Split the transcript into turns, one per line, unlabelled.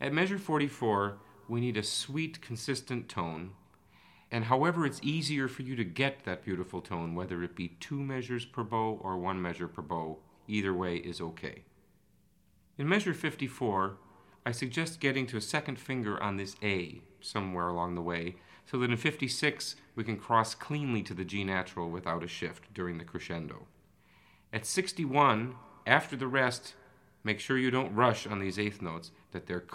At measure 44, we need a sweet, consistent tone. And however it's easier for you to get that beautiful tone, whether it be 2 measures per bow or 1 measure per bow, either way is okay. In measure 54, I suggest getting to a second finger on this A somewhere along the way, so that in 56 we can cross cleanly to the G natural without a shift during the crescendo. At 61, after the rest, make sure you don't rush on these eighth notes, that they're